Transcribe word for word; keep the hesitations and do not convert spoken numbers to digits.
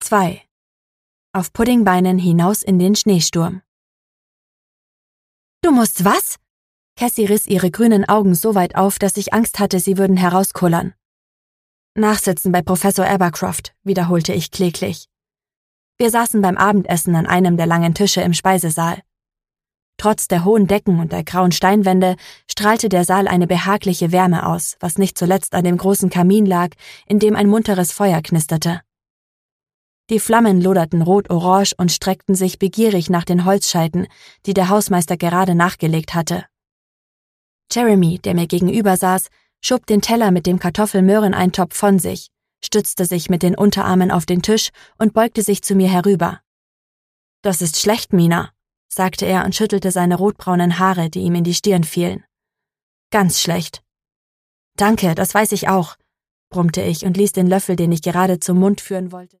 zwei. Auf Puddingbeinen hinaus in den Schneesturm. »Du musst was?« Cassie riss ihre grünen Augen so weit auf, dass ich Angst hatte, sie würden herauskullern. »Nachsitzen bei Professor Abercroft«, wiederholte ich kläglich. Wir saßen beim Abendessen an einem der langen Tische im Speisesaal. Trotz der hohen Decken und der grauen Steinwände strahlte der Saal eine behagliche Wärme aus, was nicht zuletzt an dem großen Kamin lag, in dem ein munteres Feuer knisterte. Die Flammen loderten rot-orange und streckten sich begierig nach den Holzscheiten, die der Hausmeister gerade nachgelegt hatte. Jeremy, der mir gegenüber saß, schob den Teller mit dem Kartoffel-Möhreneintopf von sich, stützte sich mit den Unterarmen auf den Tisch und beugte sich zu mir herüber. »Das ist schlecht, Mina«, sagte er und schüttelte seine rotbraunen Haare, die ihm in die Stirn fielen. »Ganz schlecht.« »Danke, das weiß ich auch«, brummte ich und ließ den Löffel, den ich gerade zum Mund führen wollte,